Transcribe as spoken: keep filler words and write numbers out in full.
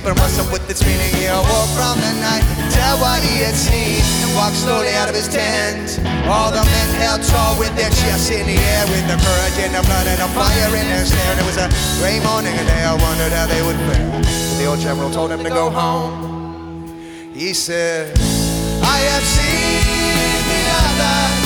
and wrestled with its meaning. He awoke from the night, tell what he had seen, and walked slowly out of his tent. All the men held tall with their chests in the air, with the courage and the blood and the fire in their stare. And it was a gray morning and they all wondered how they would fare. But the old general told him to go home. He said, I have seen the other